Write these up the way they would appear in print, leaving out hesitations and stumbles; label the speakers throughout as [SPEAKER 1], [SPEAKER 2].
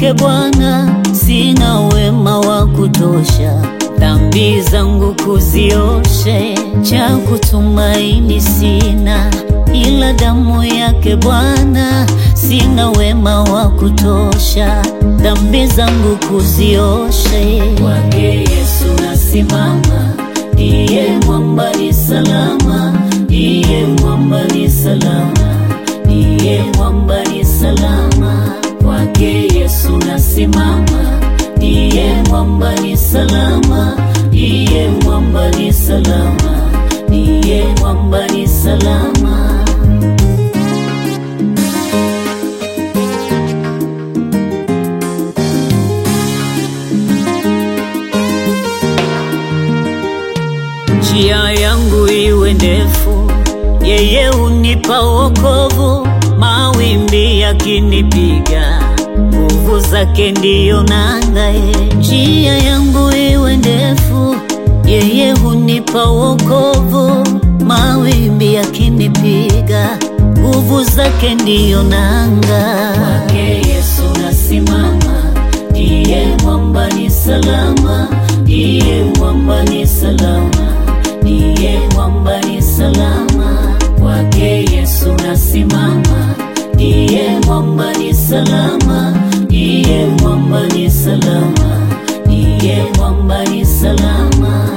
[SPEAKER 1] yake Bwana, sina wema wa kutosha dhambi zangu kuzioshe. Cha kutumaini sina ila damu yake Bwana, sina wema wa kutosha dhambi zangu kuzioshe. Kwake Yesu nasimama, ndiye mwamba ni salama, ndiye mwamba ni salama, ndiye mwamba ni salama. Kwake Yesu nasimama, ndiye mwamba ni salama, ndiye mwamba ni salama, ndiye mwamba ni salama. Njia yangu iwe ndefu, yeye unipa wokovu. Mawimbi yakinipiga, nguvu zake ndiyo nanga. Njia yangu iwe ndefu, yeye unipa wokovu. Mawimbi yakinipiga, nguvu zake ndiyo nanga. Kwake Yesu nasimama, ndiye mwamba ni salama, ndiye mwamba ni salama, ndiye mwamba ni salama. Kwake Yesu nasimama, ndiye mwamba ni salama, ndiye mwamba ni salama, ndiye mwamba ni salama.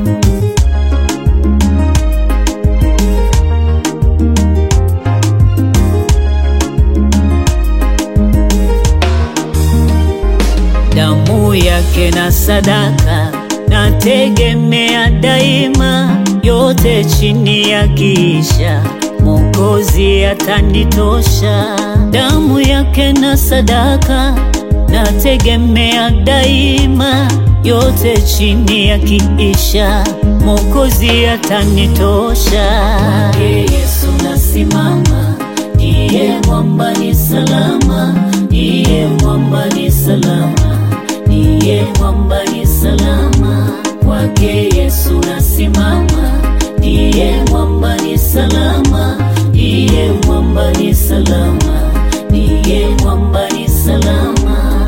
[SPEAKER 1] Damu yake na sadaka nategemea daima, yote chini ya kisha Mwokozi atanitosha. Damu yake na sadaka nategemea daima, yote chini ya kisha Mwokozi atanitosha. Kwake Yesu nasimama, ndiye mwamba ni salama, ndiye mwamba ni salama, ndiye mwamba ni salama. Kwake Yesu nasimama, ndiye mwamba ni salama, ndiye mwamba ni salama, ndiye mwamba ni salama.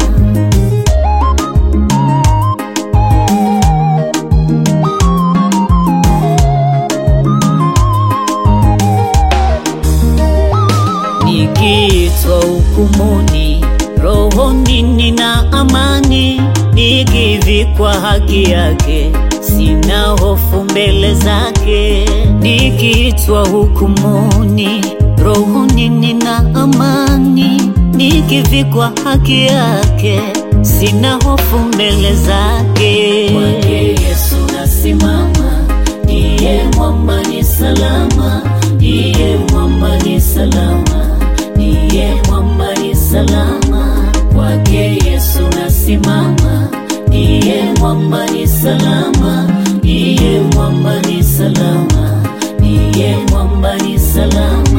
[SPEAKER 1] Nikiitwa hukumuni, rohoni nina amani. Nikivikwa haki yake, sina hofu mbele zake. Nikiitwa hukumuni, rohoni nina amani. Nikivikwa haki yake, sina hofu mbele zake. Kwake Yesu nasimama, ndiye mwamba ni salama, ndiye mwamba ni salama, ndiye mwamba ni salama. Kwake Yesu nasimama, ndiye mwamba ni salama, ndiye mwamba ni salama, ndiye mwamba ni salama.